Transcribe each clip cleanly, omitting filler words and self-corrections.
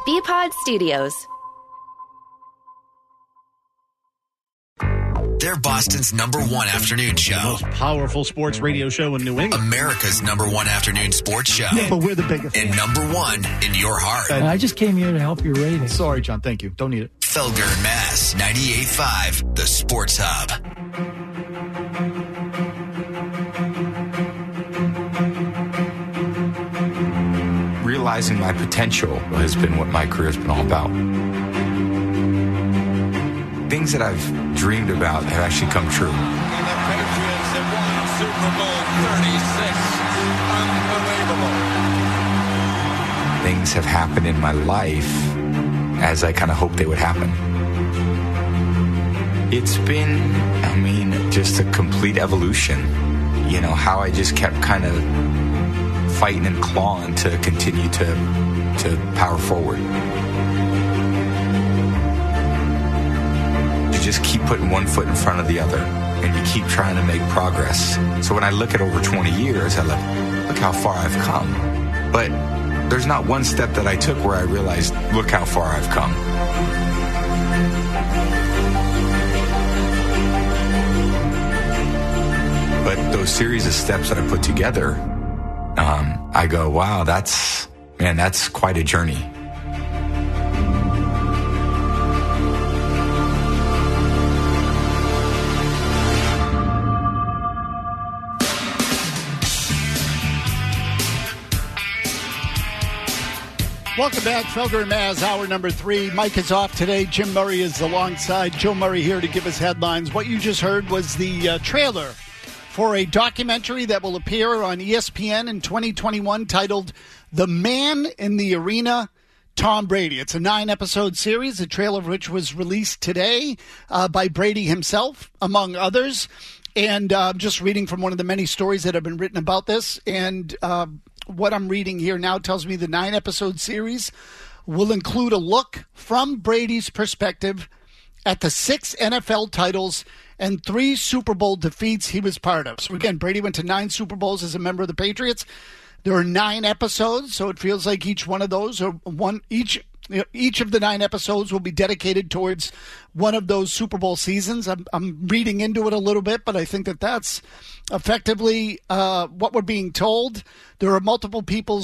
BPod Studios. They're Boston's #1 afternoon show. The most powerful sports radio show in New England. America's #1 afternoon sports show. Yeah, but we're the biggest. And #1 in your heart. I just came here to help your ratings. Sorry, John. Thank you. Don't need it. Felger and Mass, 98.5, the Sports Hub. Realizing my potential has been what my career has been all about. Things that I've dreamed about have actually come true. And the Patriots have won Super Bowl 36. Unbelievable. Things have happened in my life as I kind of hoped they would happen. It's been, just a complete evolution. You know, how I just kept kind of fighting and clawing to continue to power forward. You just keep putting one foot in front of the other, and you keep trying to make progress. So when I look at over 20 years, I look how far I've come. But there's not one step that I took where I realized, look how far I've come. But those series of steps that I put together, I go, wow, that's quite a journey. Welcome back, Felger and Maz, hour number 3. Mike is off today. Jim Murray is alongside Joe Murray here to give us headlines. What you just heard was the trailer for a documentary that will appear on ESPN in 2021 titled The Man in the Arena, Tom Brady. It's a 9-episode series, the trailer of which was released today by Brady himself, among others. And I'm just reading from one of the many stories that have been written about this. And what I'm reading here now tells me the 9-episode series will include a look from Brady's perspective at the 6 NFL titles and 3 Super Bowl defeats he was part of. So again, Brady went to 9 Super Bowls as a member of the Patriots. There are 9 episodes, so it feels like each one of those, or each of the 9 episodes will be dedicated towards one of those Super Bowl seasons. I'm reading into it a little bit, but I think that that's effectively what we're being told. There are multiple people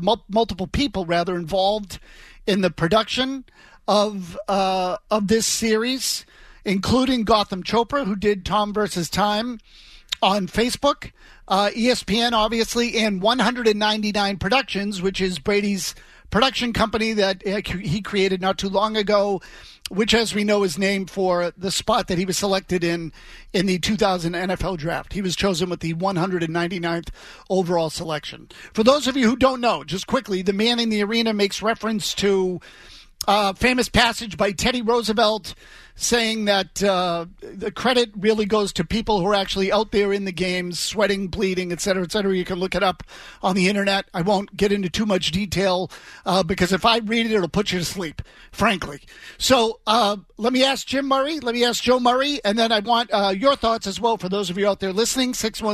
involved in the production of this series, including Gotham Chopra, who did Tom vs. Time on Facebook, ESPN, obviously, and 199 Productions, which is Brady's production company that he created not too long ago, which, as we know, is named for the spot that he was selected in the 2000 NFL Draft. He was chosen with the 199th overall selection. For those of you who don't know, just quickly, The Man in the Arena makes reference to a famous passage by Teddy Roosevelt saying that the credit really goes to people who are actually out there in the games, sweating, bleeding, et cetera, et cetera. You can look it up on the internet. I won't get into too much detail because if I read it, it'll put you to sleep, frankly. So let me ask Jim Murray, let me ask Joe Murray, and then I want your thoughts as well for those of you out there listening,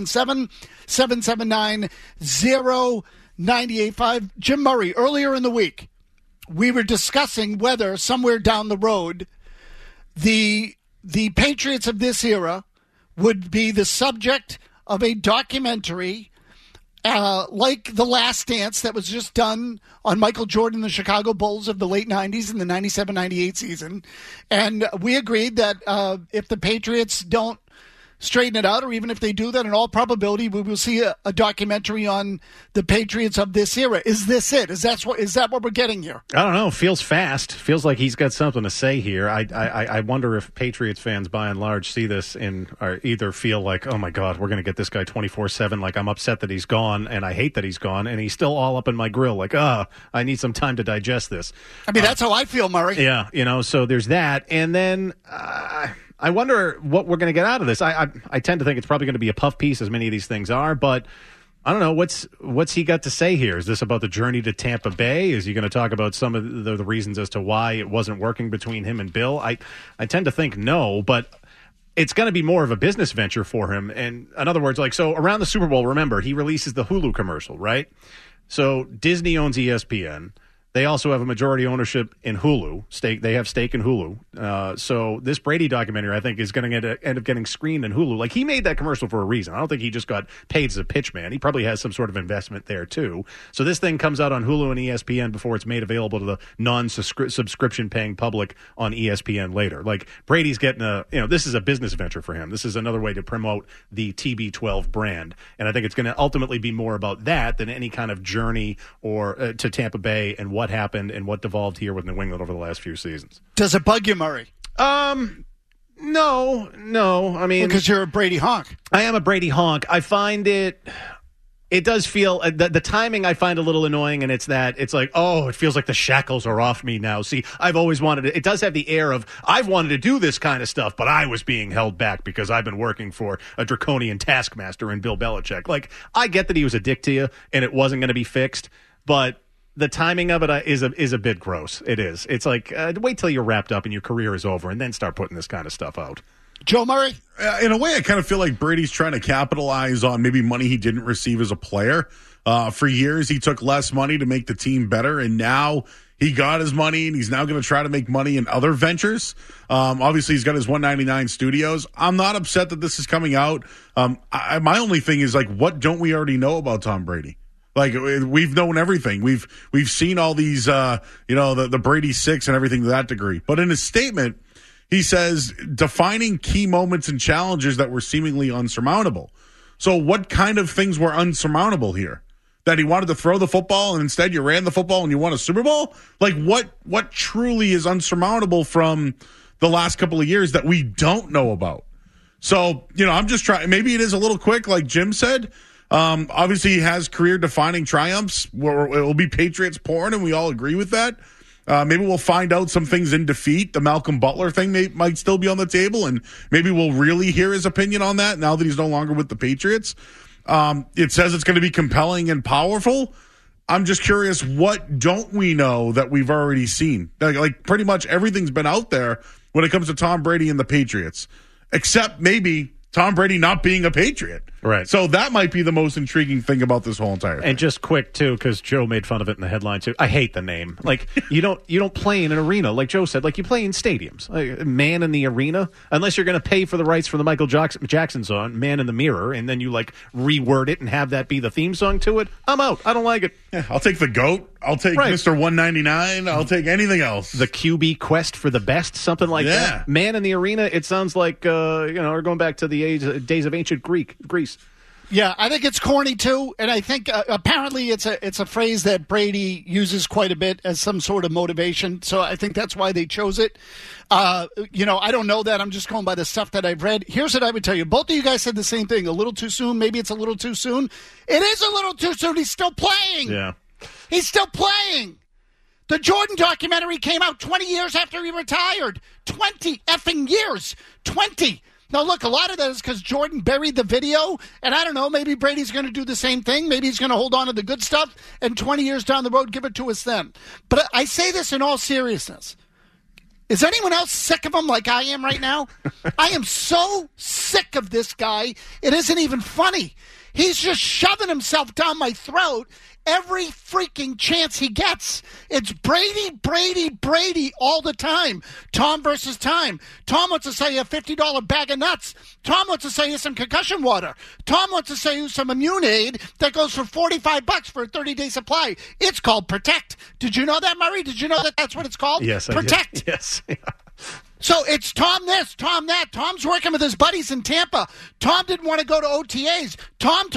617-779-0985. Jim Murray, earlier in the week, we were discussing whether somewhere down the road the Patriots of this era would be the subject of a documentary like The Last Dance that was just done on Michael Jordan, the Chicago Bulls of the late 90s and the 97-98 season. And we agreed that if the Patriots don't straighten it out, or even if they do, that in all probability we will see a documentary on the Patriots of this era. Is this it? Is that what we're getting here? I don't know. Feels fast. Feels like he's got something to say here. I wonder if Patriots fans, by and large, see this and are either feel like, oh my God, we're going to get this guy 24/7. Like, I'm upset that he's gone, and I hate that he's gone, and he's still all up in my grill. Like, I need some time to digest this. I mean, that's how I feel, Murray. Yeah, so there's that, and then I wonder what we're going to get out of this. I tend to think it's probably going to be a puff piece, as many of these things are, but I don't know. What's he got to say here? Is this about the journey to Tampa Bay? Is he going to talk about some of the reasons as to why it wasn't working between him and Bill? I tend to think no, but it's going to be more of a business venture for him. And in other words, so around the Super Bowl, remember, he releases the Hulu commercial, right? So Disney owns ESPN. They also have a majority ownership in Hulu. They have stake in Hulu. So this Brady documentary, I think, is going to end up getting screened in Hulu. Like, he made that commercial for a reason. I don't think he just got paid as a pitch man. He probably has some sort of investment there, too. So this thing comes out on Hulu and ESPN before it's made available to the non-subscription paying public on ESPN later. Like, Brady's getting this is a business venture for him. This is another way to promote the TB12 brand. And I think it's going to ultimately be more about that than any kind of journey or to Tampa Bay and what happened and what devolved here with New England over the last few seasons. Does it bug you, Murray? No. I mean, because you're a Brady honk. I am a Brady honk. I find it does feel the timing I find a little annoying, and it's like, oh, it feels like the shackles are off me now. See, I've always wanted it. It does have the air of I've wanted to do this kind of stuff, but I was being held back because I've been working for a draconian taskmaster in Bill Belichick. Like, I get that he was a dick to you and it wasn't going to be fixed, but the timing of it is a bit gross. It is. It's like, wait till you're wrapped up and your career is over and then start putting this kind of stuff out. Joe Murray? In a way, I kind of feel like Brady's trying to capitalize on maybe money he didn't receive as a player. For years, he took less money to make the team better, and now he got his money, and he's now going to try to make money in other ventures. Obviously, he's got his 199 studios. I'm not upset that this is coming out. My only thing is, like, what don't we already know about Tom Brady? Like, we've known everything. We've seen all these, the Brady Six and everything to that degree. But in his statement, he says defining key moments and challenges that were seemingly unsurmountable. So what kind of things were unsurmountable here? That he wanted to throw the football and instead you ran the football and you won a Super Bowl? Like, what truly is unsurmountable from the last couple of years that we don't know about? So, I'm just trying. Maybe it is a little quick, like Jim said. Obviously, he has career-defining triumphs where it will be Patriots porn, and we all agree with that. Maybe we'll find out some things in defeat. The Malcolm Butler thing might still be on the table, and maybe we'll really hear his opinion on that now that he's no longer with the Patriots. It says it's going to be compelling and powerful. I'm just curious, what don't we know that we've already seen? Like pretty much everything's been out there when it comes to Tom Brady and the Patriots, except maybe Tom Brady not being a Patriot. Right. So that might be the most intriguing thing about this whole entire thing. And just quick, too, because Joe made fun of it in the headline, too. I hate the name. Like, you don't play in an arena, like Joe said. Like, you play in stadiums. Like, Man in the Arena, unless you're going to pay for the rights for the Michael Jackson song, Man in the Mirror, and then you, like, reword it and have that be the theme song to it. I'm out. I don't like it. Yeah, I'll take the GOAT. I'll take Mr. 199. I'll take anything else. The QB quest for the best, something like that. Man in the Arena, it sounds like, we're going back to the days of ancient Greece. Yeah, I think it's corny too, and I think apparently it's a phrase that Brady uses quite a bit as some sort of motivation. So I think that's why they chose it. I don't know that. I'm just going by the stuff that I've read. Here's what I would tell you: both of you guys said the same thing. A little too soon. Maybe it's a little too soon. It is a little too soon. He's still playing. Yeah, he's still playing. The Jordan documentary came out 20 years after he retired. 20 effing years. 20. Now, look, a lot of that is because Jordan buried the video, and I don't know, maybe Brady's going to do the same thing. Maybe he's going to hold on to the good stuff, and 20 years down the road, give it to us then. But I say this in all seriousness. Is anyone else sick of him like I am right now? I am so sick of this guy, it isn't even funny. He's just shoving himself down my throat every freaking chance he gets. It's Brady, Brady, Brady all the time. Tom versus time. Tom wants to sell you a $50 bag of nuts. Tom wants to sell you some concussion water. Tom wants to sell you some immune aid that goes for $45 for a 30-day supply. It's called Protect. Did you know that, Murray? Did you know that that's what it's called? Yes, Protect. I did. Yes. So it's Tom this, Tom that. Tom's working with his buddies in Tampa. Tom didn't want to go to OTAs. Tom.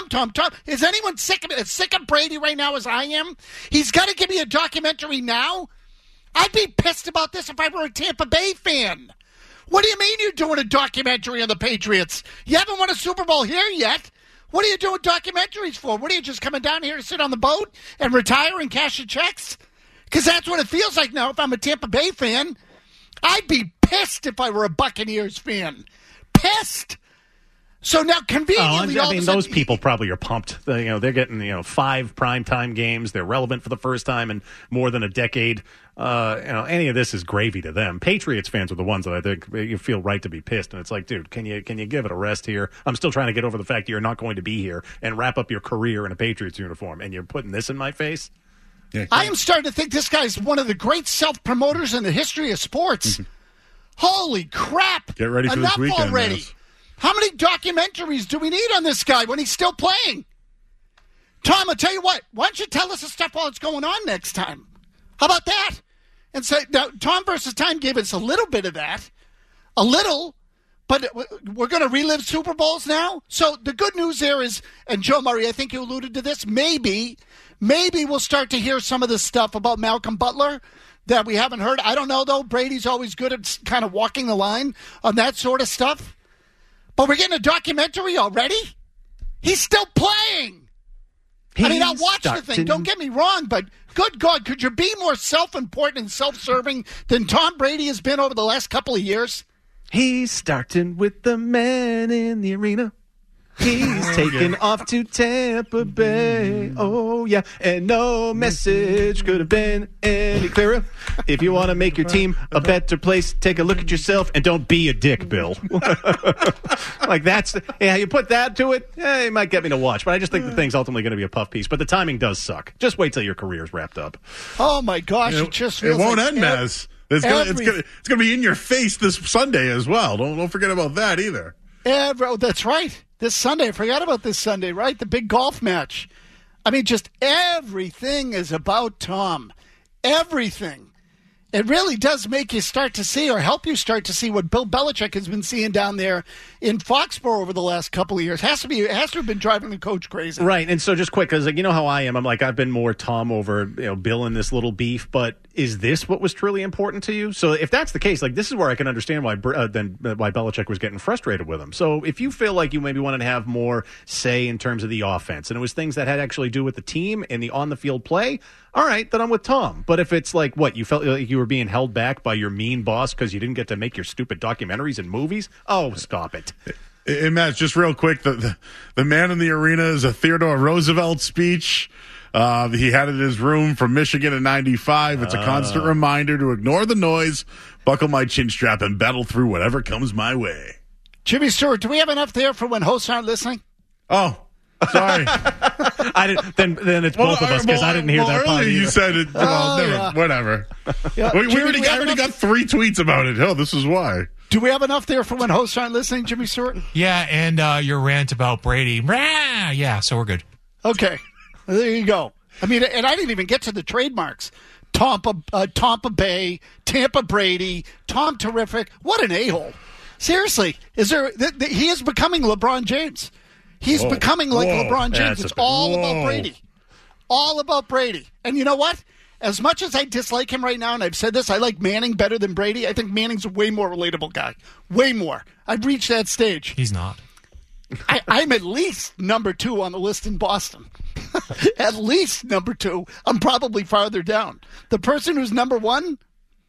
Is anyone sick of it? As sick of Brady right now as I am? He's got to give me a documentary now? I'd be pissed about this if I were a Tampa Bay fan. What do you mean you're doing a documentary on the Patriots? You haven't won a Super Bowl here yet. What are you doing documentaries for? What are you just coming down here to sit on the boat and retire and cash your checks? Because that's what it feels like now if I'm a Tampa Bay fan. I'd be pissed if I were a Buccaneers fan. Pissed. So now, conveniently, those people probably are pumped. They're getting 5 primetime games. They're relevant for the first time in more than a decade. Any of this is gravy to them. Patriots fans are the ones that I think you feel right to be pissed. And it's like, dude, can you give it a rest here? I'm still trying to get over the fact that you're not going to be here and wrap up your career in a Patriots uniform, and you're putting this in my face. Yeah, I am starting to think this guy's one of the great self-promoters in the history of sports. Holy crap. Get ready for Enough this weekend, already. Maz. How many documentaries do we need on this guy when he's still playing? Tom, I'll tell you what. Why don't you tell us the stuff while it's going on next time? How about that? And so now, Tom versus Time gave us a little bit of that. A little. But we're going to relive Super Bowls now? So the good news there is, and Joe Murray, I think you alluded to this, maybe we'll start to hear some of this stuff about Malcolm Butler that we haven't heard. I don't know, though. Brady's always good at kind of walking the line on that sort of stuff. But we're getting a documentary already? He's still playing. I'll watch the thing. Don't get me wrong, but good God, could you be more self-important and self-serving than Tom Brady has been over the last couple of years? He's starting with the man in the arena. He's taking off to Tampa Bay. Oh, yeah. And no message could have been any clearer. If you want to make your team a better place, take a look at yourself and don't be a dick, Bill. Like you put that to it, it might get me to watch. But I just think the thing's ultimately going to be a puff piece. But the timing does suck. Just wait till your career's wrapped up. Oh, my gosh. It just feels won't like end, Maz. It's gonna be in your face this Sunday as well. Don't forget about that either. That's right. This Sunday. I forgot about this Sunday, right? The big golf match. I mean, just everything is about Tom. Everything. It really does make you start to see or help you start to see what Bill Belichick has been seeing down there in Foxborough over the last couple of years. It has to have been driving the coach crazy. Right. And so just quick, because you know how I am. I'm like, I've been more Tom over Bill in this little beef. But is this what was truly important to you? So if that's the case, like this is where I can understand why Belichick was getting frustrated with him. So if you feel like you maybe wanted to have more say in terms of the offense, and it was things that had actually do with the team and the on-the-field play, all right, then I'm with Tom. But if it's like, what, you felt like you were being held back by your mean boss because you didn't get to make your stupid documentaries and movies? Oh, stop it. And Matt, just real quick, the man in the arena is a Theodore Roosevelt speech. He had it in his room from Michigan in 95. It's a constant reminder to ignore the noise, buckle my chin strap, and battle through whatever comes my way. Jimmy Stewart, do we have enough there for when hosts aren't listening? Oh, sorry. I didn't. Then it's both of us because I didn't hear that part earlier either. You said it. Whatever. Yeah. I already got 3 tweets about it. Oh, this is why. Do we have enough there for when hosts aren't listening, Jimmy Stewart? Yeah, and your rant about Brady. Rah! Yeah, so we're good. Okay. There you go. I mean, and I didn't even get to the trademarks. Tampa Bay, Tampa Brady, Tom Terrific. What an a-hole. Seriously. He is becoming LeBron James. He's becoming like LeBron James. It's all about Brady. All about Brady. And you know what? As much as I dislike him right now, and I've said this, I like Manning better than Brady. I think Manning's a way more relatable guy. Way more. I've reached that stage. He's not. I'm at least number 2 on the list in Boston. At least number 2. I'm probably farther down. The person who's number 1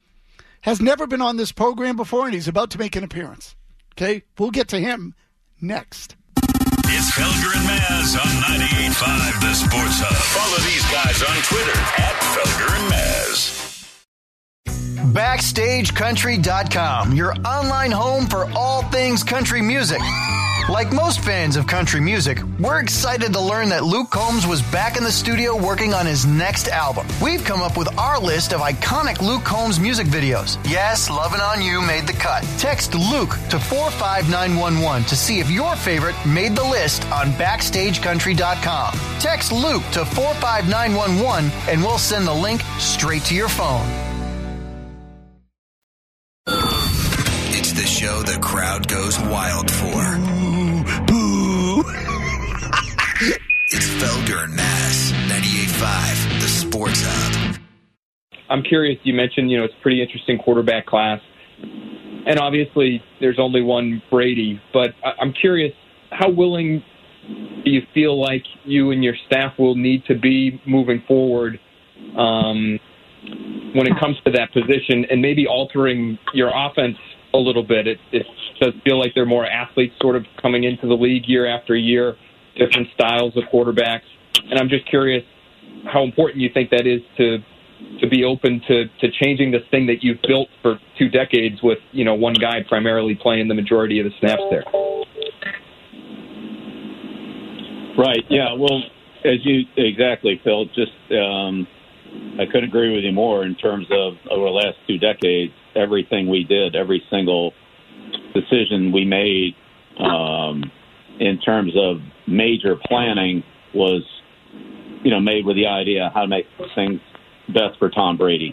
has never been on this program before, and he's about to make an appearance. Okay? We'll get to him next. It's Felger and Maz on 98.5 The Sports Hub. Follow these guys on Twitter @Felger and Maz. BackstageCountry.com, your online home for all things country music. Like most fans of country music, we're excited to learn that Luke Combs was back in the studio working on his next album. We've come up with our list of iconic Luke Combs music videos. Yes, Lovin' On You made the cut. Text Luke to 45911 to see if your favorite made the list on BackstageCountry.com. Text Luke to 45911 and we'll send the link straight to your phone. It's the show the crowd goes wild for. Boo! It's Felger and Maz, 98.5 The Sports Hub. I'm curious, you mentioned, it's a pretty interesting quarterback class. And obviously, there's only one Brady. But I'm curious, how willing do you feel like you and your staff will need to be moving forward when it comes to that position and maybe altering your offense a little bit? It does feel like there are more athletes sort of coming into the league year after year, different styles of quarterbacks. And I'm just curious how important you think that is to be open to changing this thing that you've built for 2 decades with, one guy primarily playing the majority of the snaps there. Right. Yeah. Well, exactly, Phil, just, I couldn't agree with you more in terms of over the last 2 decades, everything we did, every single decision we made in terms of major planning was, made with the idea of how to make things best for Tom Brady.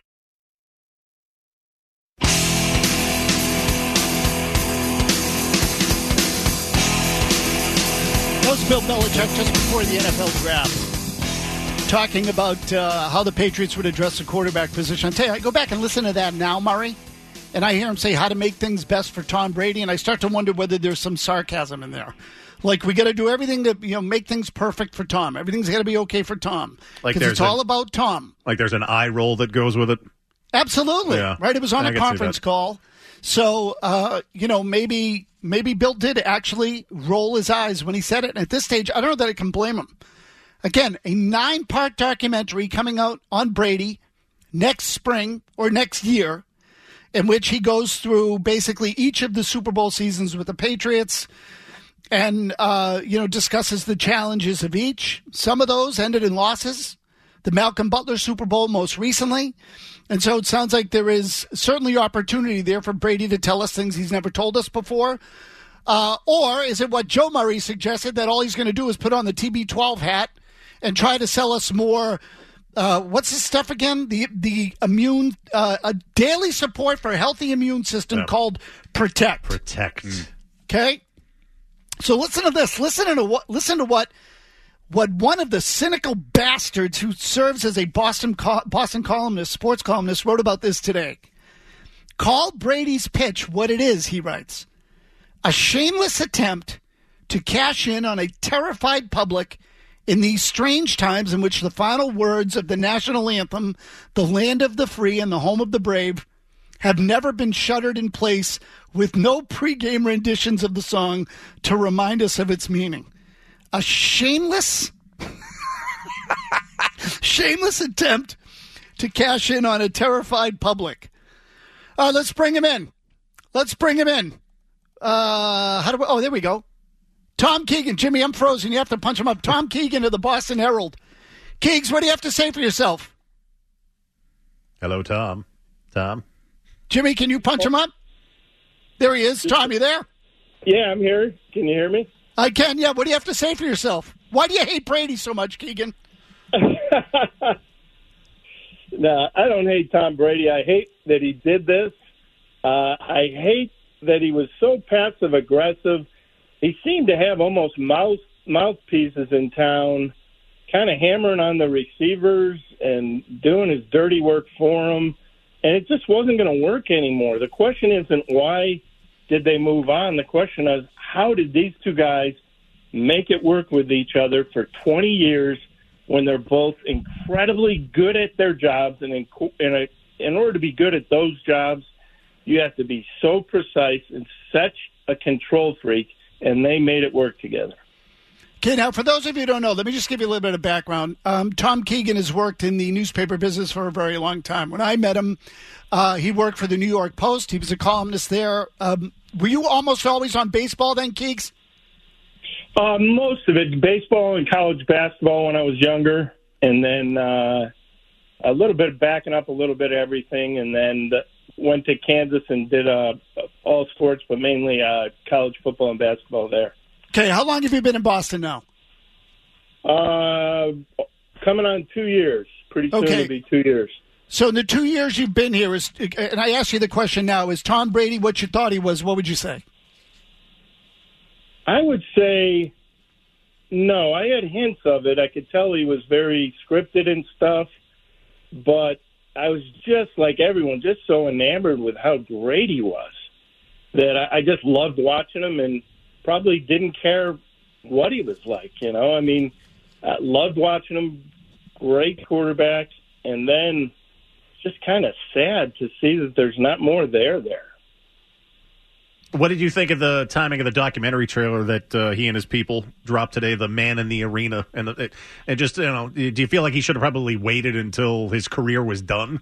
That was Bill Belichick just before the NFL draft, talking about how the Patriots would address the quarterback position. I tell you, I go back and listen to that now, Murray, and I hear him say how to make things best for Tom Brady, and I start to wonder whether there's some sarcasm in there. Like, we got to do everything to make things perfect for Tom. Everything's got to be okay for Tom. Because it's all about Tom. Like there's an eye roll that goes with it? Absolutely. Yeah. Right? It was on a conference call. So, maybe Bill did actually roll his eyes when he said it. And at this stage, I don't know that I can blame him. Again, a 9-part documentary coming out on Brady next spring or next year, in which he goes through basically each of the Super Bowl seasons with the Patriots and, discusses the challenges of each. Some of those ended in losses. The Malcolm Butler Super Bowl most recently. And so it sounds like there is certainly opportunity there for Brady to tell us things he's never told us before. Or is it what Joe Murray suggested, that all he's going to do is put on the TB12 hat and try to sell us more, what's this stuff again? The immune, a daily support for a healthy immune system called Protect. Protect. Okay? So listen to this. Listen to what one of the cynical bastards who serves as a Boston columnist, sports columnist, wrote about this today. Call Brady's pitch what it is, he writes. A shameless attempt to cash in on a terrified public in these strange times in which the final words of the national anthem, the land of the free and the home of the brave, have never been shuttered in place with no pregame renditions of the song to remind us of its meaning. A shameless attempt to cash in on a terrified public. Let's bring him in. There we go. Tom Keegan. Jimmy, I'm frozen. You have to punch him up. Tom Keegan of the Boston Herald. Keegs, what do you have to say for yourself? Hello, Tom. Tom? Jimmy, can you punch him up? There he is. Tom, you there? Yeah, I'm here. Can you hear me? I can, yeah. What do you have to say for yourself? Why do you hate Brady so much, Keegan? No, I don't hate Tom Brady. I hate that he did this. I hate that he was so passive-aggressive. He seemed to have almost mouthpieces in town, kind of hammering on the receivers and doing his dirty work for them. And it just wasn't going to work anymore. The question isn't why did they move on. The question is, how did these two guys make it work with each other for 20 years when they're both incredibly good at their jobs? And in order to be good at those jobs, you have to be so precise and such a control freak, and they made it work together. Okay, now, for those of you who don't know, let me just give you a little bit of background. Tom Keegan has worked in the newspaper business for a very long time. When I met him, he worked for the New York Post. He was a columnist there. Were you almost always on baseball then, Keegs? Most of it. Baseball and college basketball when I was younger, and then a little bit backing up a little bit of everything, and then went to Kansas and did all sports, but mainly college football and basketball there. Okay, how long have you been in Boston now? Coming on 2 years. Pretty soon it'll be 2 years. So in the 2 years you've been here, and I ask you the question now, is Tom Brady what you thought he was? What would you say? I would say no. I had hints of it. I could tell he was very scripted and stuff, but I was just like everyone, just so enamored with how great he was that I just loved watching him and probably didn't care what he was like, I mean, loved watching him, great quarterback, and then just kind of sad to see that there's not more there. What did you think of the timing of the documentary trailer that he and his people dropped today, The Man in the Arena? And just, do you feel like he should have probably waited until his career was done?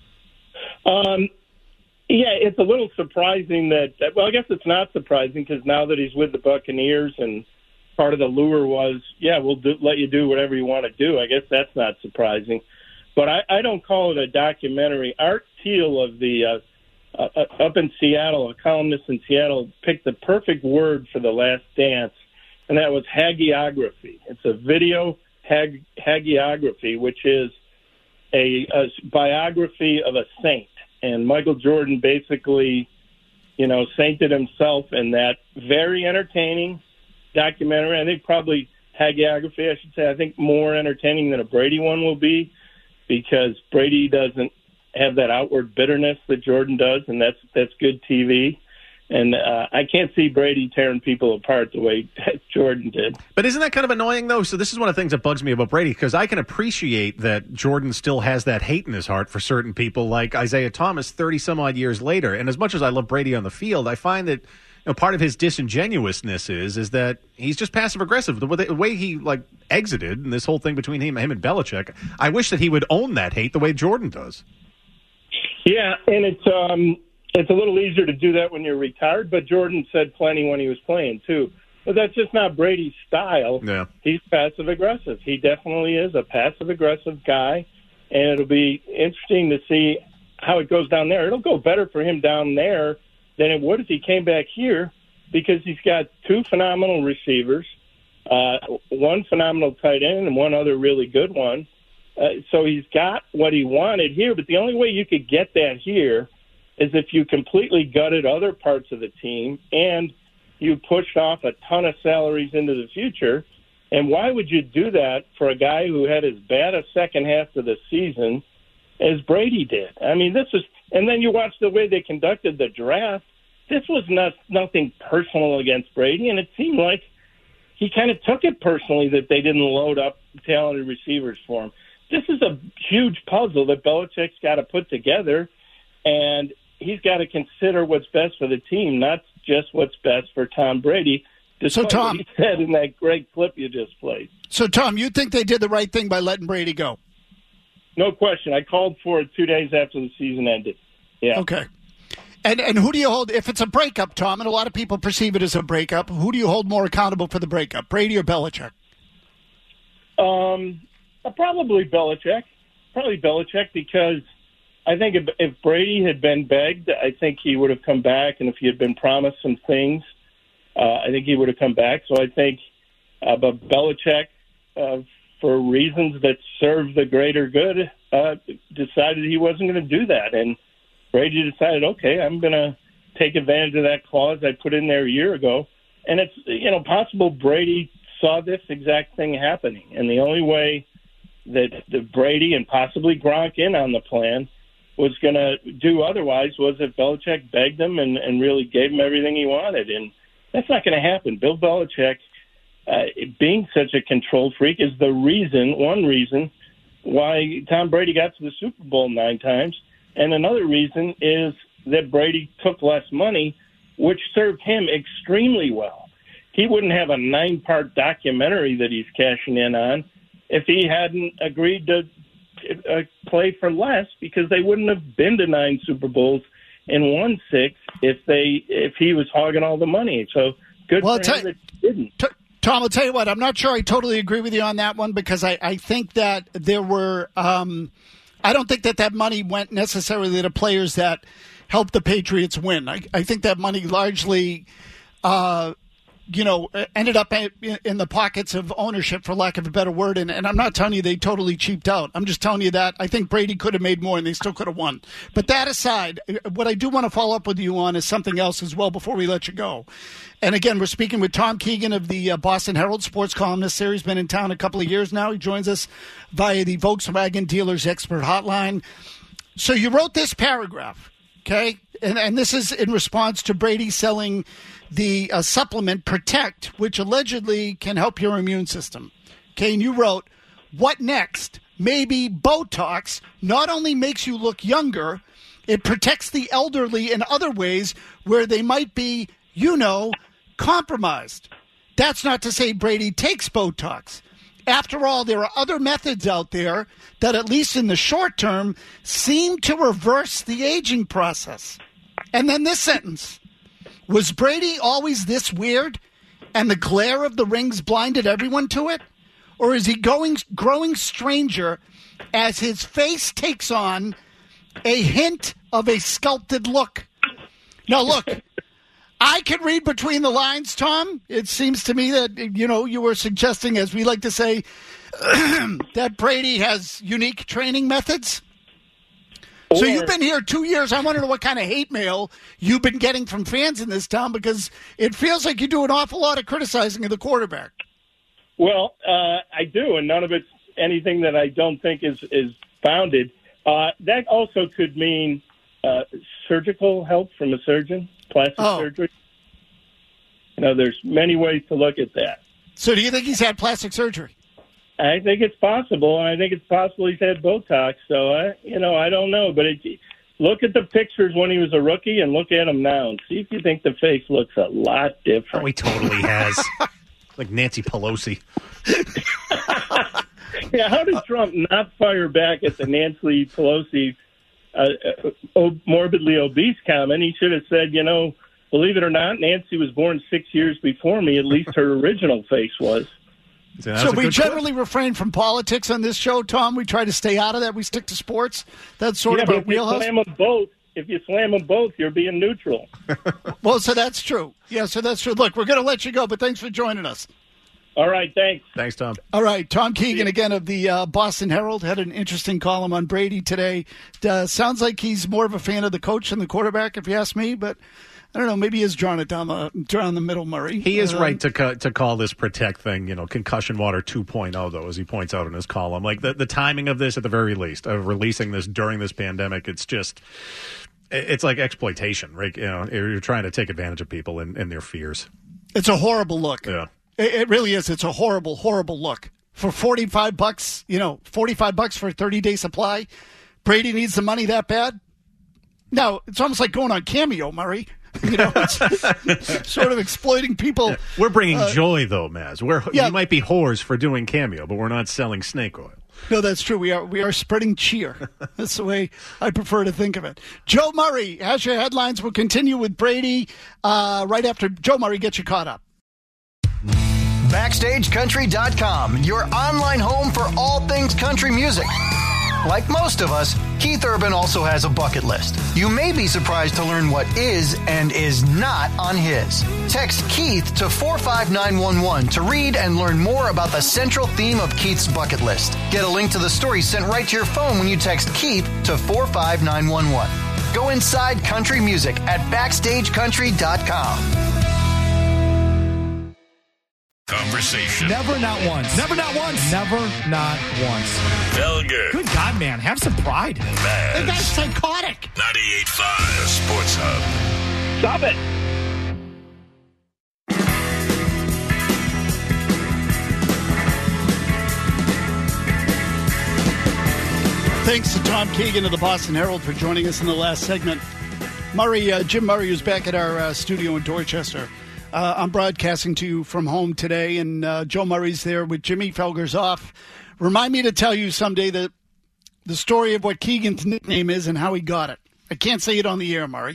Yeah, it's a little surprising that well, I guess it's not surprising because now that he's with the Buccaneers and part of the lure was, we'll let you do whatever you want to do. I guess that's not surprising. but I don't call it a documentary. Art Thiel of the up in Seattle, a columnist in Seattle, picked the perfect word for The Last Dance, and that was hagiography. It's a video hagiography, which is a biography of a saint. And Michael Jordan basically, sainted himself in that very entertaining documentary. I think probably hagiography, I should say. I think more entertaining than a Brady one will be, because Brady doesn't have that outward bitterness that Jordan does, and that's good TV. And I can't see Brady tearing people apart the way Jordan did. But isn't that kind of annoying, though? So this is one of the things that bugs me about Brady, because I can appreciate that Jordan still has that hate in his heart for certain people like Isaiah Thomas 30-some-odd years later. And as much as I love Brady on the field, I find that part of his disingenuousness is that he's just passive-aggressive. The way he exited and this whole thing between him and Belichick, I wish that he would own that hate the way Jordan does. Yeah, and it's a little easier to do that when you're retired, but Jordan said plenty when he was playing, too. But that's just not Brady's style. Yeah. He's passive-aggressive. He definitely is a passive-aggressive guy, and it'll be interesting to see how it goes down there. It'll go better for him down there than it would if he came back here, because he's got two phenomenal receivers, one phenomenal tight end and one other really good one. So he's got what he wanted here, but the only way you could get that here is if you completely gutted other parts of the team and you pushed off a ton of salaries into the future. And why would you do that for a guy who had as bad a second half of the season as Brady did? I mean, and then you watch the way they conducted the draft. This was nothing personal against Brady, and it seemed like he kind of took it personally that they didn't load up talented receivers for him. This is a huge puzzle that Belichick's got to put together, and he's got to consider what's best for the team, not just what's best for Tom Brady. So, Tom, what he said in that great clip you just played. So, Tom, you think they did the right thing by letting Brady go? No question. I called for it 2 days after the season ended. Yeah. Okay. And who do you hold, if it's a breakup, Tom, and a lot of people perceive it as a breakup, who do you hold more accountable for the breakup, Brady or Belichick? Probably Belichick. Because I think if Brady had been begged, I think he would have come back, and if he had been promised some things, I think he would have come back. So I think, but Belichick, for reasons that serve the greater good, decided he wasn't going to do that. And Brady decided, okay, I'm going to take advantage of that clause I put in there a year ago. And it's, possible Brady saw this exact thing happening. And the only way that Brady and possibly Gronk in on the plan was going to do otherwise was if Belichick begged him and really gave him everything he wanted. And that's not going to happen. Bill Belichick, being such a control freak, is one reason why Tom Brady got to the Super Bowl 9 times. And another reason is that Brady took less money, which served him extremely well. He wouldn't have a 9-part documentary that he's cashing in on if he hadn't agreed to play for less, because they wouldn't have been to 9 Super Bowls and won 6 if he was hogging all the money. So good for him that he didn't. Tom, I'll tell you what, I'm not sure I totally agree with you on that one, because I think that there were I don't think that money went necessarily to players that helped the Patriots win. I think that money largely ended up in the pockets of ownership, for lack of a better word. And I'm not telling you they totally cheaped out. I'm just telling you that I think Brady could have made more and they still could have won. But that aside, what I do want to follow up with you on is something else as well before we let you go. And again, we're speaking with Tom Keegan of the Boston Herald, sports columnist there. He's been in town a couple of years now. He joins us via the Volkswagen Dealers Expert Hotline. So you wrote this paragraph, okay? And this is in response to Brady selling the supplement Protect, which allegedly can help your immune system. Okay, and you wrote, what next? Maybe Botox not only makes you look younger, it protects the elderly in other ways where they might be, compromised. That's not to say Brady takes Botox. After all, there are other methods out there that, at least in the short term, seem to reverse the aging process. And then this sentence. Was Brady always this weird and the glare of the rings blinded everyone to it? Or is he growing stranger as his face takes on a hint of a sculpted look. Now, look, I can read between the lines, Tom. It seems to me that, you were suggesting, as we like to say, that Brady has unique training methods. So you've been here 2 years. I want to know what kind of hate mail you've been getting from fans in this town, because it feels like you do an awful lot of criticizing of the quarterback. Well, I do, and none of it's anything that I don't think is founded. That also could mean surgical help from a surgeon, plastic surgery. There's many ways to look at that. So do you think he's had plastic surgery? I think it's possible, and I think it's possible he's had Botox. So, I don't know. But look at the pictures when he was a rookie and look at him now and see if you think the face looks a lot different. Oh, he totally has. Like Nancy Pelosi. Yeah, how did Trump not fire back at the Nancy Pelosi morbidly obese comment? He should have said, believe it or not, Nancy was born 6 years before me. At least her original face was. So we generally refrain from politics on this show, Tom. We try to stay out of that. We stick to sports. That's sort of our wheelhouse. If you slam them both, you're being neutral. Well, so that's true. Yeah, so that's true. Look, we're going to let you go, but thanks for joining us. All right, thanks. Thanks, Tom. All right, Tom Keegan, again, of the Boston Herald, had an interesting column on Brady today. Sounds like he's more of a fan of the coach than the quarterback, if you ask me, but I don't know. Maybe he has drawn it down the middle, Murray. He is right to call this protect thing, concussion water 2.0, though, as he points out in his column. Like the timing of this, at the very least, of releasing this during this pandemic, it's like exploitation, right? You're trying to take advantage of people and their fears. It's a horrible look. Yeah, it really is. It's a horrible, horrible look. For $45, $45 for a 30-day supply, Brady needs the money that bad. Now it's almost like going on Cameo, Murray. It's sort of exploiting people. We're bringing joy, though, Maz. We might be whores for doing Cameo, but we're not selling snake oil. No, that's true. We are spreading cheer. That's the way I prefer to think of it. Joe Murray has your headlines. We'll continue with Brady right after Joe Murray gets you caught up. BackstageCountry.com, your online home for all things country music. Like most of us, Keith Urban also has a bucket list. You may be surprised to learn what is and is not on his. Text Keith to 45911 to read and learn more about the central theme of Keith's bucket list. Get a link to the story sent right to your phone when you text Keith to 45911. Go inside country music at BackstageCountry.com. Conversation. Never, not once. Never, not once. Never, not once. Felger. Good God, man. Have some pride. Maz. The guy's psychotic. 98.5, the Sports Hub. Stop it. Thanks to Tom Keegan of the Boston Herald for joining us in the last segment. Jim Murray is back at our studio in Dorchester. I'm broadcasting to you from home today, and Joe Murray's there with Jimmy Felger's off. Remind me to tell you someday the story of what Keegan's nickname is and how he got it. I can't say it on the air, Murray.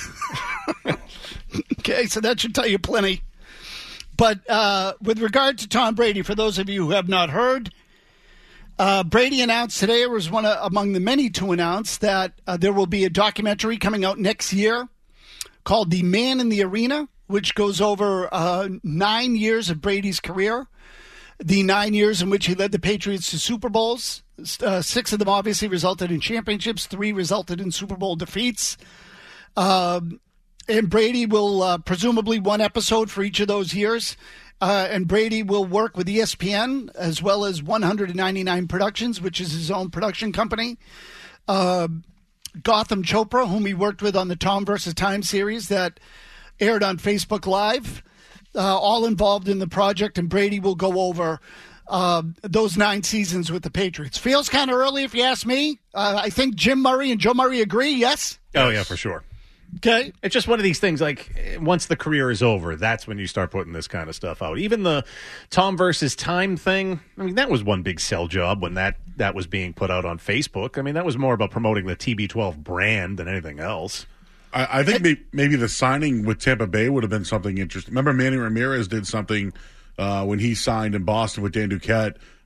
Okay, so that should tell you plenty. But with regard to Tom Brady, for those of you who have not heard, Brady announced today, or was one among the many to announce, that there will be a documentary coming out next year called The Man in the Arena, which goes over 9 years of Brady's career, the 9 years in which he led the Patriots to Super Bowls. 6 of them obviously resulted in championships. 3 resulted in Super Bowl defeats. And Brady will presumably one episode for each of those years. And Brady will work with ESPN as well as 199 Productions, which is his own production company. Gotham Chopra, whom he worked with on the Tom vs. Time series that aired on Facebook Live, all involved in the project, and Brady will go over those 9 seasons with the Patriots. Feels kind of early, if you ask me. I think Jim Murray and Joe Murray agree, yes? Oh, yeah, for sure. Okay. It's just one of these things, like, once the career is over, that's when you start putting this kind of stuff out. Even the Tom versus Time thing, I mean, that was one big sell job when that was being put out on Facebook. I mean, that was more about promoting the TB12 brand than anything else. I think maybe the signing with Tampa Bay would have been something interesting. Remember Manny Ramirez did something when he signed in Boston with Dan Duquette.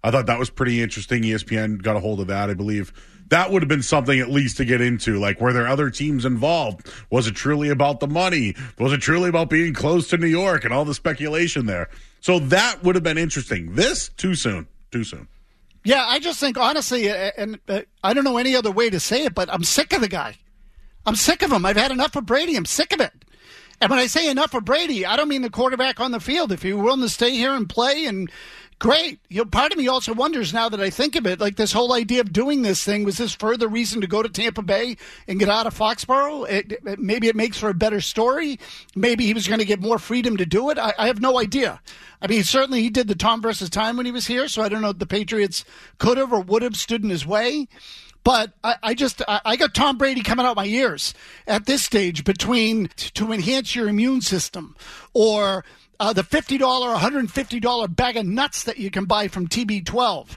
I thought that was pretty interesting. ESPN got a hold of that, I believe. That would have been something at least to get into. Like, were there other teams involved? Was it truly about the money? Was it truly about being close to New York and all the speculation there? So that would have been interesting. This, too soon. Too soon. Yeah, I just think, honestly, and I don't know any other way to say it, but I'm sick of the guy. I'm sick of him. I've had enough of Brady. I'm sick of it. And when I say enough of Brady, I don't mean the quarterback on the field. If you're willing to stay here and play, and great. Part of me also wonders now that I think of it, like this whole idea of doing this thing, was this further reason to go to Tampa Bay and get out of Foxborough? Maybe it makes for a better story. Maybe he was going to get more freedom to do it. I have no idea. I mean, certainly he did the Tom versus time when he was here, so I don't know if the Patriots could have or would have stood in his way. But I got Tom Brady coming out my ears at this stage between to enhance your immune system or the $50, $150 bag of nuts that you can buy from TB12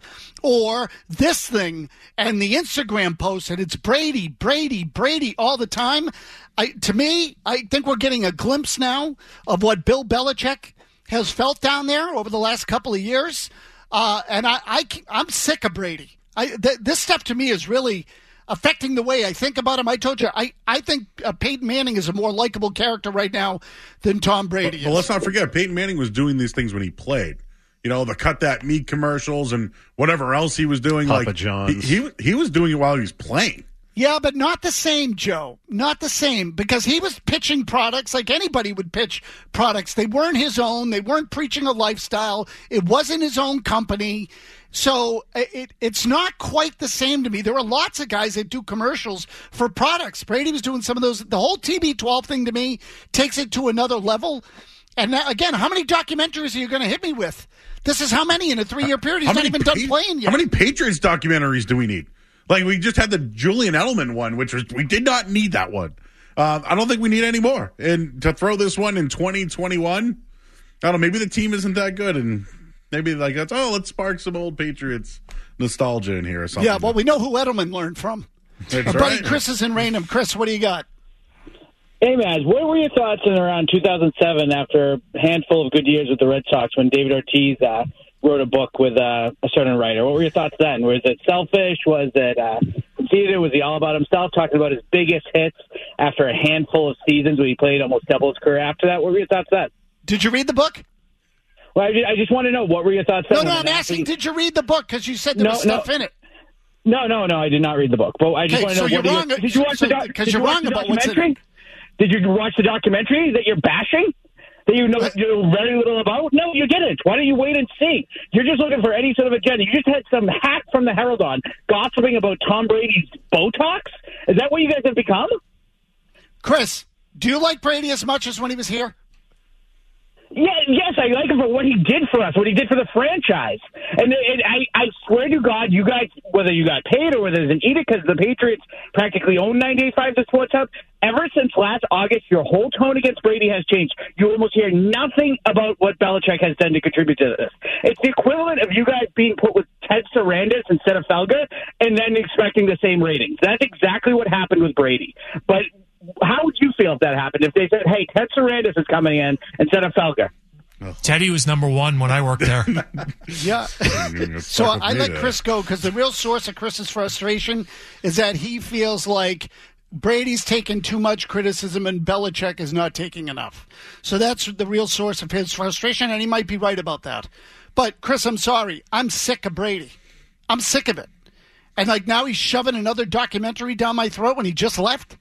or this thing and the Instagram post and it's Brady, Brady, Brady all the time. To me, I think we're getting a glimpse now of what Bill Belichick has felt down there over the last couple of years. And I'm sick of Brady. This stuff to me is really affecting the way I think about him. I told you, I think Peyton Manning is a more likable character right now than Tom Brady is. Well, let's not forget, Peyton Manning was doing these things when he played. You know, the cut that meat commercials and whatever else he was doing. Papa like John's. He was doing it while he was playing. Yeah, but not the same, Joe. Not the same, because he was pitching products like anybody would pitch products. They weren't his own. They weren't preaching a lifestyle. It wasn't his own company. So it's not quite the same to me. There are lots of guys that do commercials for products. Brady was doing some of those. The whole TB12 thing to me takes it to another level. And now, again, how many documentaries are you going to hit me with? This is how many in a 3-year period? He's not even done playing yet. How many Patriots documentaries do we need? Like, we just had the Julian Edelman one, which was, we did not need that one. I don't think we need any more. And to throw this one in 2021, I don't know, maybe the team isn't that good. And maybe like that's, let's spark some old Patriots nostalgia in here or something. Yeah, well, we know who Edelman learned from. That's Our buddy right. Chris is in Raynham. Chris, what do you got? Hey, Maz, what were your thoughts in around 2007 after a handful of good years with the Red Sox when David Ortiz wrote a book with a certain writer? What were your thoughts then? Was it selfish? Was it conceited? Was he all about himself, talking about his biggest hits after a handful of seasons when he played almost double his career after that? What were your thoughts then? Did you read the book? Well, I just want to know, what were your thoughts then? No, I'm asking, did you read the book? Because you said there was stuff in it. No, I did not read the book. But I just want to know, you're wrong. Did you watch the documentary? Did you watch the documentary that you're bashing? That you know very little about? No, you didn't. Why don't you wait and see? You're just looking for any sort of agenda. You just had some hack from the Herald on gossiping about Tom Brady's Botox? Is that what you guys have become? Chris, do you like Brady as much as when he was here? Yes, I like him for what he did for us, what he did for the franchise. And I swear to God, you guys, whether you got paid or whether there's an edict, because the Patriots practically own 98.5 The Sports Hub, ever since last August, your whole tone against Brady has changed. You almost hear nothing about what Belichick has done to contribute to this. It's the equivalent of you guys being put with Ted Sarandis instead of Felger and then expecting the same ratings. That's exactly what happened with Brady. But how would you feel if that happened? If they said, hey, Ted Sarandis is coming in instead of Felger? Teddy was number one when I worked there. Yeah. So I let Chris go because the real source of Chris's frustration is that he feels like Brady's taking too much criticism and Belichick is not taking enough. So that's the real source of his frustration, and he might be right about that. But, Chris, I'm sorry. I'm sick of Brady. I'm sick of it. And, like, now he's shoving another documentary down my throat when he just left.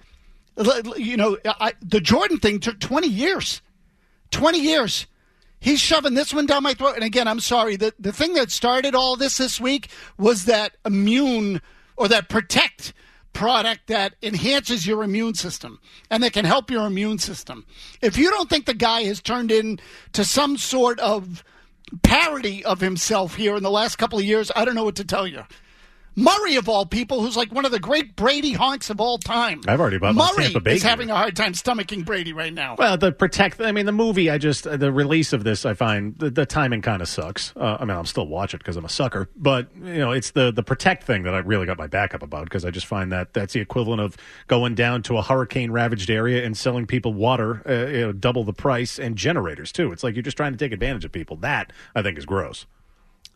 You know, the Jordan thing took 20 years. 20 years. He's shoving this one down my throat. And again, I'm sorry. The thing that started all this week was that immune or that protect product that enhances your immune system and that can help your immune system. If you don't think the guy has turned into some sort of parody of himself here in the last couple of years, I don't know what to tell you. Murray, of all people, who's like one of the great Brady honks of all time. I've already bought my Tampa Bay Murray is gear. having a hard time stomaching Brady right now. Well, the movie, the release of this, I find the timing kind of sucks. I mean, I'll still watch it because I'm a sucker, but you know, it's the protect thing that I really got my back up about because I just find that that's the equivalent of going down to a hurricane ravaged area and selling people water, double the price, and generators too. It's like you're just trying to take advantage of people. That I think is gross.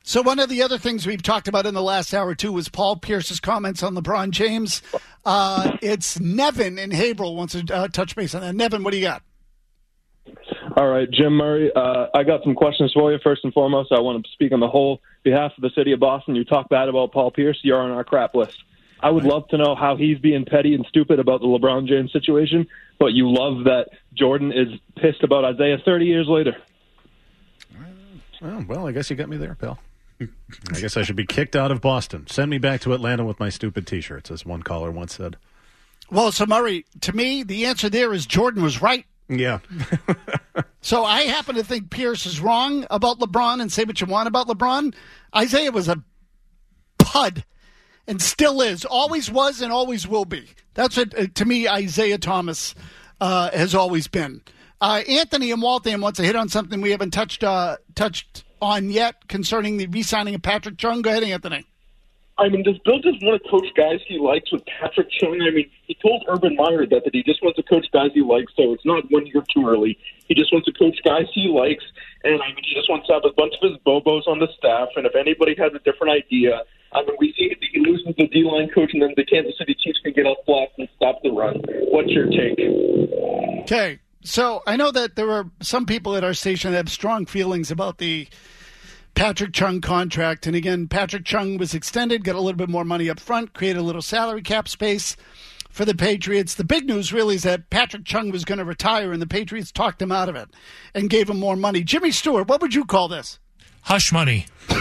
So one of the other things we've talked about in the last hour, too, was Paul Pierce's comments on LeBron James. It's Nevin in Haverhill wants to touch base on that. Nevin, what do you got? All right, Jim Murray, I got some questions for you. First and foremost, I want to speak on the whole behalf of the city of Boston. You talk bad about Paul Pierce, you're on our crap list. I would love to know how he's being petty and stupid about the LeBron James situation, but you love that Jordan is pissed about Isaiah 30 years later. Well, I guess you got me there, pal. I guess I should be kicked out of Boston. Send me back to Atlanta with my stupid T-shirts, as one caller once said. Well, so Murray, to me, the answer there is Jordan was right. Yeah. So I happen to think Pierce is wrong about LeBron, and say what you want about LeBron. Isaiah was a pud and still is. Always was and always will be. That's what, to me, Isaiah Thomas has always been. Anthony in Waltham wants to hit on something we haven't touched on yet concerning the re-signing of Patrick Chung. Go ahead, Anthony. I mean, does Bill just want to coach guys he likes with Patrick Chung? I mean, he told Urban Meyer that he just wants to coach guys he likes, so it's not 1 year too early. He just wants to coach guys he likes, and I mean, he just wants to have a bunch of his bobos on the staff, and if anybody has a different idea, I mean, we see he loses the D-line coach, and then the Kansas City Chiefs can get off blocks and stop the run. What's your take? Okay, so I know that there are some people at our station that have strong feelings about the Patrick Chung contract. And again, Patrick Chung was extended, got a little bit more money up front, created a little salary cap space for the Patriots. The big news really is that Patrick Chung was going to retire, and the Patriots talked him out of it and gave him more money. Jimmy Stewart, what would you call this? Hush money.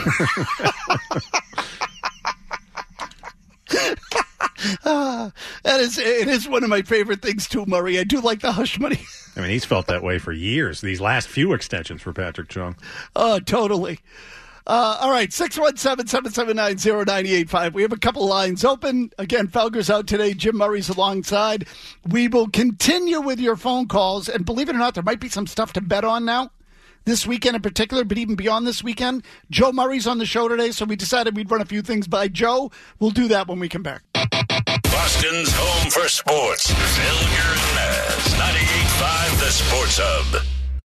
It is one of my favorite things too, Murray. I do like the hush money. I mean, he's felt that way for years. These last few extensions for Patrick Chung. Oh, totally. All right, 617-779-0985. We have a couple lines open. Again, Felger's out today. Jim Murray's alongside. We will continue with your phone calls. And believe it or not, there might be some stuff to bet on now. This weekend in particular, but even beyond this weekend. Joe Murray's on the show today, so we decided we'd run a few things by Joe. We'll do that when we come back. Boston's home for sports. Felger and Maz. 98.5 The Sports Hub.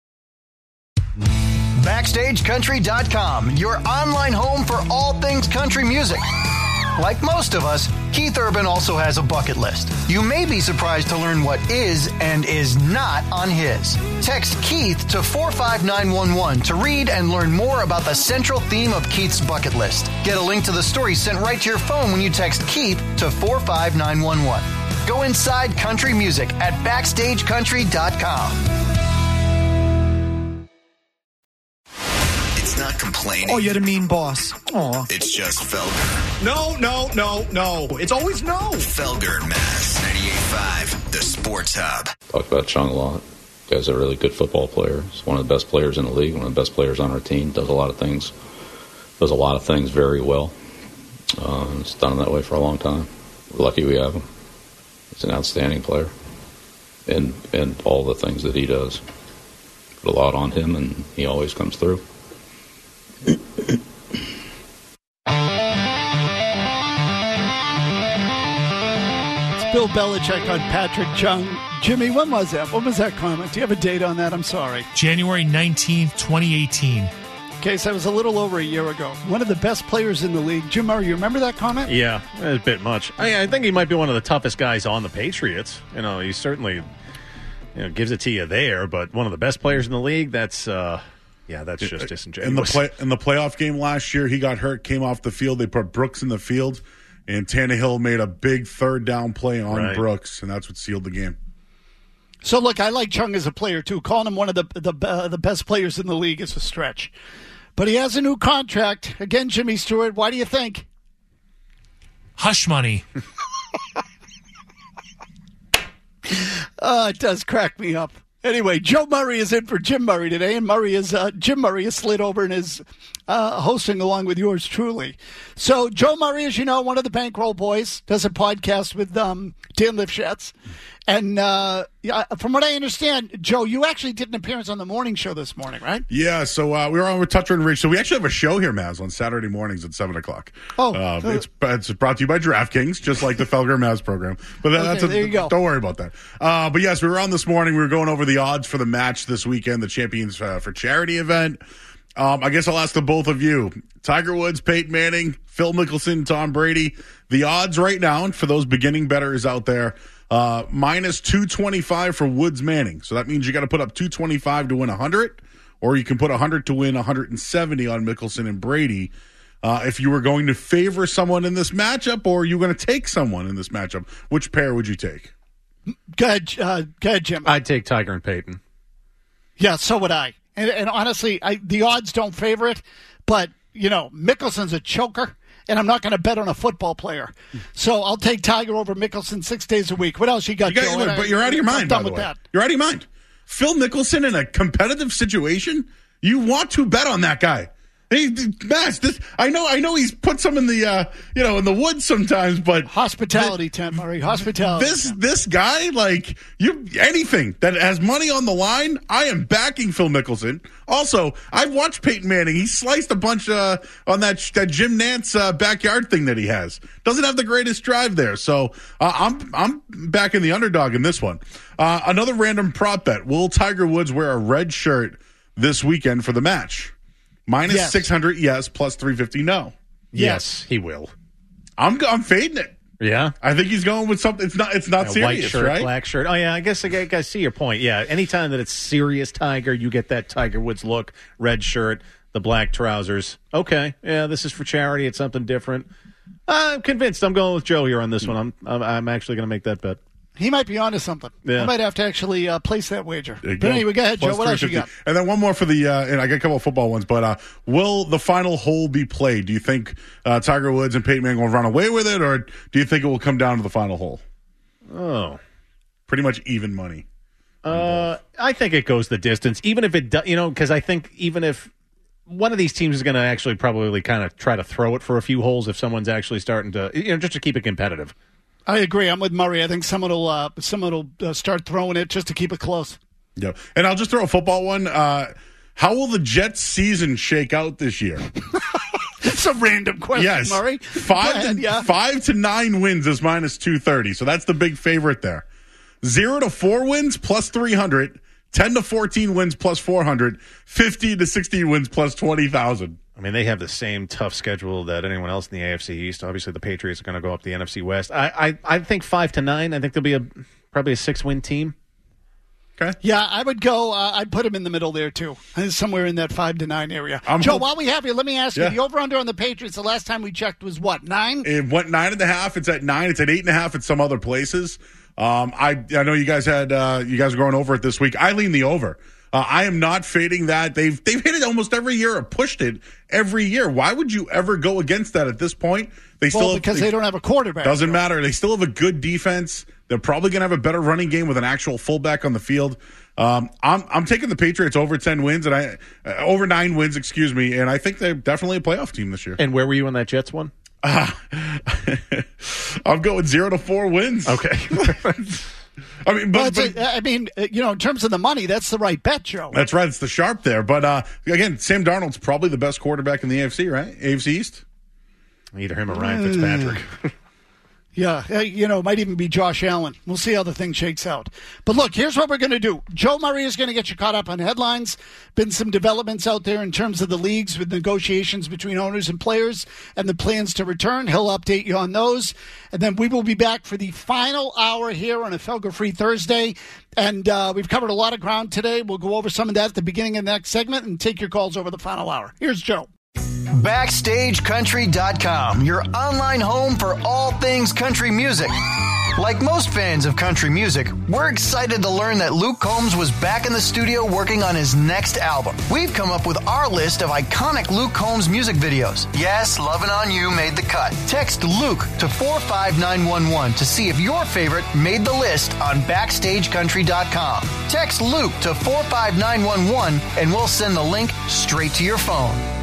BackstageCountry.com, your online home for all things country music. Like most of us, Keith Urban also has a bucket list. You may be surprised to learn what is and is not on his. Text Keith to 45911 to read and learn more about the central theme of Keith's bucket list. Get a link to the story sent right to your phone when you text Keith to 45911. Go inside country music at BackstageCountry.com. It's not complaining. Oh, you're the mean boss. Aw. It's just Felger. No. It's always no. Felger and Maz. 98.5 The Sports Hub. Talked about Chung a lot. Guy's a really good football player. He's one of the best players in the league, one of the best players on our team. Does a lot of things very well. It's done that way for a long time. We're lucky we have him. He's an outstanding player. And all the things that he does. Put a lot on him, and he always comes through. Bill Belichick on Patrick Chung. Jimmy, when was that? When was that comment? Do you have a date on that? I'm sorry. January 19th, 2018. Okay, so that was a little over a year ago. One of the best players in the league. Jim Murray, you remember that comment? Yeah, a bit much. I think he might be one of the toughest guys on the Patriots. You know, he certainly gives it to you there, but one of the best players in the league, that's just disingenuous. In the playoff game last year, he got hurt, came off the field. They put Brooks in the field, and Tannehill made a big third down play on Brooks, and that's what sealed the game. So, look, I like Chung as a player, too. Calling him one of the best players in the league is a stretch. But he has a new contract. Again, Jimmy Stewart, why do you think? Hush money. It does crack me up. Anyway, Joe Murray is in for Jim Murray today, and Jim Murray is slid over and is hosting along with yours truly. So Joe Murray, as you know, one of the Bankroll Boys, does a podcast with Dan Lifshitz. And from what I understand, Joe, you actually did an appearance on the morning show this morning, right? Yeah, so we were on with Toucher and Rich. So we actually have a show here, Maz, on Saturday mornings at 7 o'clock. It's brought to you by DraftKings, just like the Felger and Maz program. But there you go. Don't worry about that. But yes, we were on this morning. We were going over the odds for the match this weekend, the Champions for Charity event. I guess I'll ask the both of you. Tiger Woods, Peyton Manning, Phil Mickelson, Tom Brady. The odds right now, and for those beginning bettors out there, minus 225 for Woods Manning. So that means you got to put up 225 to win 100, or you can put 100 to win 170 on Mickelson and Brady. If you were going to favor someone in this matchup, or you were going to take someone in this matchup, which pair would you take? Go ahead, Jim. I'd take Tiger and Peyton. Yeah, so would I. And honestly, the odds don't favor it, but, Mickelson's a choker, and I'm not going to bet on a football player. So I'll take Tiger over Mickelson 6 days a week. What else you got, Joe? But you're out of your mind, by the way. That. You're out of your mind. Phil Mickelson in a competitive situation, you want to bet on that guy. I know he's put some in the in the woods sometimes, but hospitality tent, Murray. Hospitality. This guy, anything that has money on the line, I am backing Phil Mickelson. Also, I've watched Peyton Manning. He sliced a bunch on that Jim Nantz backyard thing that he has. Doesn't have the greatest drive there, so I'm backing the underdog in this one. Another random prop bet: will Tiger Woods wear a red shirt this weekend for the match? Minus 600, yes. Plus 350, no. Yes, he will. I'm fading it. Yeah, I think he's going with something. It's not serious, white shirt, right? Black shirt. Oh yeah, I guess I see your point. Yeah, anytime that it's serious Tiger, you get that Tiger Woods look, red shirt, the black trousers. Okay, yeah, this is for charity. It's something different. I'm convinced. I'm going with Joe here on this one. I'm actually going to make that bet. He might be onto something. Yeah. I might have to actually place that wager. But anyway, go ahead, Joe. What else you got? And then one more for the, and I got a couple of football ones, but will the final hole be played? Do you think Tiger Woods and Peyton Manning will run away with it, or do you think it will come down to the final hole? Oh. Pretty much even money. I think it goes the distance, even if it does, because I think even if one of these teams is going to actually probably kind of try to throw it for a few holes if someone's actually starting to, just to keep it competitive. I agree. I'm with Murray. I think someone will start throwing it just to keep it close. Yeah, and I'll just throw a football one. How will the Jets' season shake out this year? It's a random question, Murray. 5 to 9 wins is minus 230, so that's the big favorite there. 0 to 4 wins plus 300. 10 to 14 wins plus 400. 50 to 16 wins plus 20,000. I mean, they have the same tough schedule that anyone else in the AFC East. Obviously, the Patriots are going to go up the NFC West. I think 5 to 9. I think there'll be probably a 6-win team. Okay. Yeah, I would go. I'd put him in the middle there too, somewhere in that 5 to 9 area. Joe, while we have you, let me ask you: the over/under on the Patriots the last time we checked was what, 9? It went 9.5. It's at 9. It's at 8.5 at some other places. I know you guys were going over it this week. I lean the over. I am not fading that. They've hit it almost every year or pushed it every year. Why would you ever go against that at this point? Because they don't have a quarterback. Doesn't matter. They still have a good defense. They're probably going to have a better running game with an actual fullback on the field. I'm taking the Patriots over 10 wins and over 9 wins, excuse me. And I think they're definitely a playoff team this year. And where were you on that Jets one? I'm going 0 to 4 wins. Okay. In terms of the money, that's the right bet, Joe. That's right. It's the sharp there. But, again, Sam Darnold's probably the best quarterback in the AFC, right? AFC East? Either him or Ryan Fitzpatrick. Yeah, might even be Josh Allen. We'll see how the thing shakes out. But look, here's what we're going to do. Joe Murray is going to get you caught up on headlines. Been some developments out there in terms of the leagues with negotiations between owners and players and the plans to return. He'll update you on those. And then we will be back for the final hour here on a Felger-free Thursday. And we've covered a lot of ground today. We'll go over some of that at the beginning of the next segment and take your calls over the final hour. Here's Joe. BackstageCountry.com, your online home for all things country music. Like most fans of country music, we're excited to learn that Luke Combs was back in the studio working on his next album. We've come up with our list of iconic Luke Combs music videos. Yes, Lovin' On You made the cut. Text Luke to 45911 to see if your favorite made the list on BackstageCountry.com. Text Luke to 45911 and we'll send the link straight to your phone.